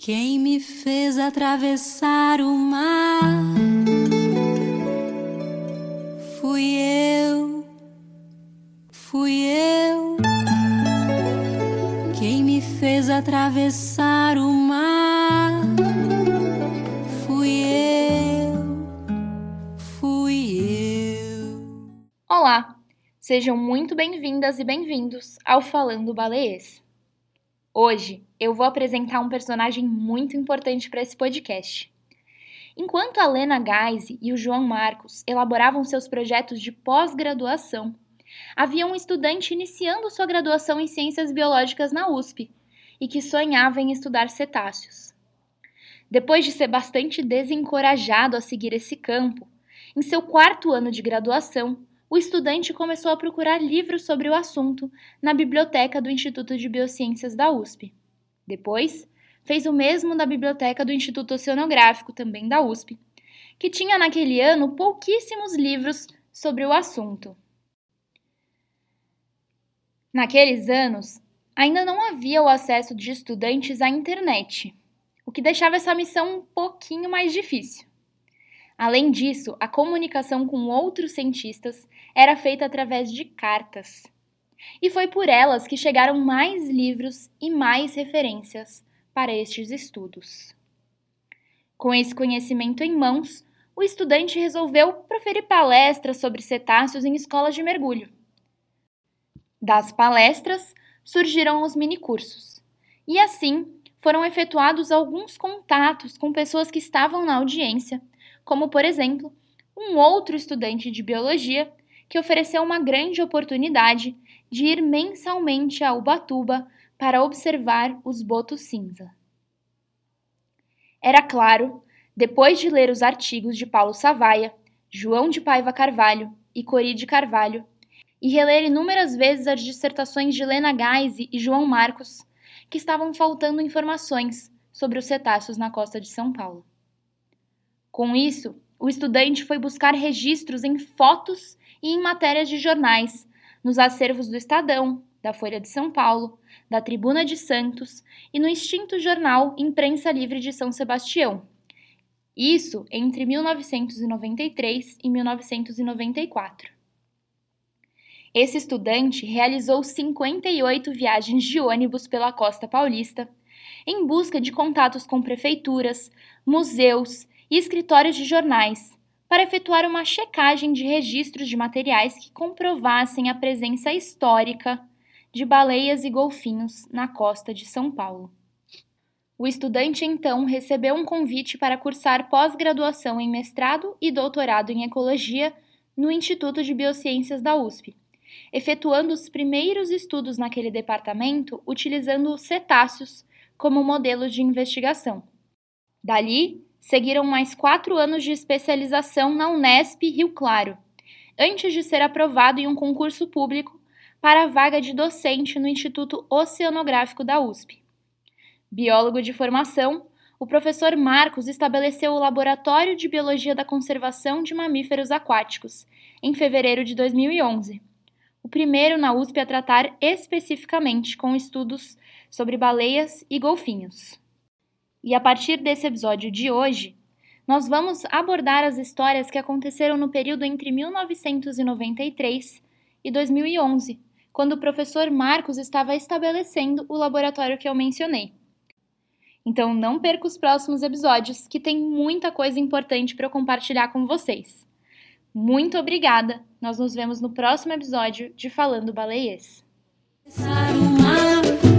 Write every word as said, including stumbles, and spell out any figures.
Quem me fez atravessar o mar fui eu, fui eu. Quem me fez atravessar o mar fui eu, fui eu. Olá, sejam muito bem-vindas e bem-vindos ao Falando Baleiês. Hoje eu vou apresentar um personagem muito importante para esse podcast. Enquanto a Lena Geise e o João Marcos elaboravam seus projetos de pós-graduação, havia um estudante iniciando sua graduação em Ciências Biológicas na U S P e que sonhava em estudar cetáceos. Depois de ser bastante desencorajado a seguir esse campo, em seu quarto ano de graduação, o estudante começou a procurar livros sobre o assunto na biblioteca do Instituto de Biociências da U S P. Depois, fez o mesmo na biblioteca do Instituto Oceanográfico, também da U S P, que tinha naquele ano pouquíssimos livros sobre o assunto. Naqueles anos, ainda não havia o acesso de estudantes à internet, o que deixava essa missão um pouquinho mais difícil. Além disso, a comunicação com outros cientistas era feita através de cartas. E foi por elas que chegaram mais livros e mais referências para estes estudos. Com esse conhecimento em mãos, o estudante resolveu proferir palestras sobre cetáceos em escolas de mergulho. Das palestras, surgiram os minicursos. E assim, foram efetuados alguns contatos com pessoas que estavam na audiência, como, por exemplo, um outro estudante de biologia que ofereceu uma grande oportunidade de ir mensalmente a Ubatuba para observar os botos cinza. Era claro, depois de ler os artigos de Paulo Savaia, João de Paiva Carvalho e Cori de Carvalho, e reler inúmeras vezes as dissertações de Lena Geise e João Marcos, que estavam faltando informações sobre os cetáceos na costa de São Paulo. Com isso, o estudante foi buscar registros em fotos e em matérias de jornais, nos acervos do Estadão, da Folha de São Paulo, da Tribuna de Santos e no extinto jornal Imprensa Livre de São Sebastião. Isso entre mil novecentos e noventa e três e mil novecentos e noventa e quatro. Esse estudante realizou cinquenta e oito viagens de ônibus pela costa paulista, em busca de contatos com prefeituras, museus e escritórios de jornais, para efetuar uma checagem de registros de materiais que comprovassem a presença histórica de baleias e golfinhos na costa de São Paulo. O estudante, então, recebeu um convite para cursar pós-graduação em mestrado e doutorado em ecologia no Instituto de Biociências da U S P, efetuando os primeiros estudos naquele departamento utilizando os cetáceos como modelo de investigação. Dali, seguiram mais quatro anos de especialização na Unesp Rio Claro, antes de ser aprovado em um concurso público para a vaga de docente no Instituto Oceanográfico da U S P. Biólogo de formação, o professor Marcos estabeleceu o Laboratório de Biologia da Conservação de Mamíferos Aquáticos, em fevereiro de dois mil e onze, o primeiro na U S P a tratar especificamente com estudos sobre baleias e golfinhos. E a partir desse episódio de hoje, nós vamos abordar as histórias que aconteceram no período entre mil novecentos e noventa e três e dois mil e onze, quando o professor Marcos estava estabelecendo o laboratório que eu mencionei. Então não perca os próximos episódios, que tem muita coisa importante para eu compartilhar com vocês. Muito obrigada! Nós nos vemos no próximo episódio de Falando Baleiês.